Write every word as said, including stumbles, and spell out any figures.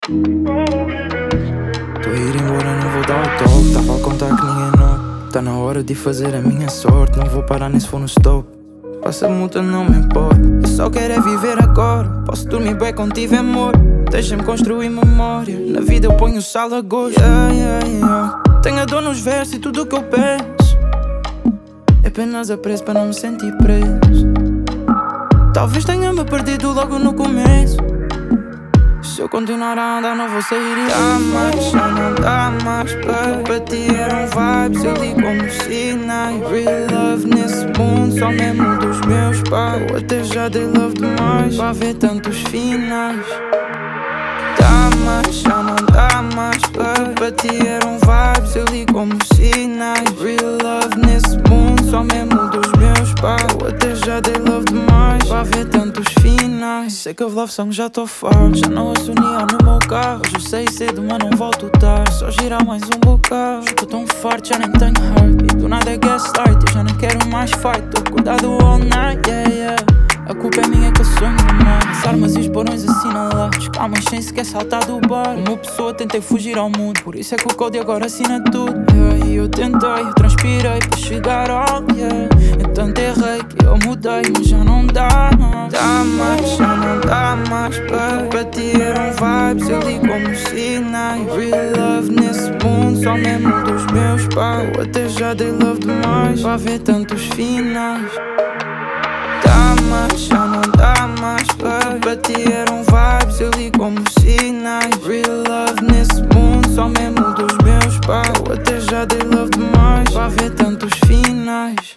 Tô a ir embora, não vou dar o toque. Tava a contar que ninguém não. Tá na hora de fazer a minha sorte. Não vou parar nem se for no stop. Passa a multa, não me importa. Eu só quero é viver agora. Posso dormir bem quando tiver amor. Deixa-me construir memória. Na vida eu ponho sal a gosto. Yeah, yeah, yeah. Tenho a dor nos versos e tudo o que eu penso é apenas apreço para não me sentir preso. Talvez tenha-me perdido logo no começo. Se eu continuar a andar não vou sair e dá mais, já não dá mais. Para ti eram vibes, eu li como sinais. Real love nesse mundo, só mesmo dos meus pais. Eu até já dei love demais, para ver tantos finais. Dá mais, já não dá mais. Para ti eram vibes, eu li como sinais. Real love nesse mundo, só mesmo dos meus pais. Eu até já dei love demais, para ver tantos finais. Sei que a love song já tô farto, já não ouço neon no meu carro. Hoje eu saí cedo, mas não volto tarde. Só girar mais um bocado. Tô tão farto, já nem tenho heart. E do nada é gas start, eu já não quero mais fight. Tô acordado all night, yeah, yeah. A culpa é minha que eu sonho demais. As armas e os barões assinalados, calmas sem sequer saltar do bar. Uma pessoa tentei fugir ao mundo, por isso é que o código agora assina tudo. Yeah, e eu tentei, eu transpirei para chegar ao yeah. Então errei que eu mudei, mas já não dá, não dá mais, já não dá mais. Para, para ti eram vibes, eu li como sinais. Real love nesse mundo, só mesmo dos meus pais. Eu até já dei love demais, para ver tantos finais. Dá mais, já não dá mais. Para, para ti eram vibes, eu li como sinais. Real love nesse mundo, só mesmo dos meus pais. Eu até já dei love demais, para ver tantos finais.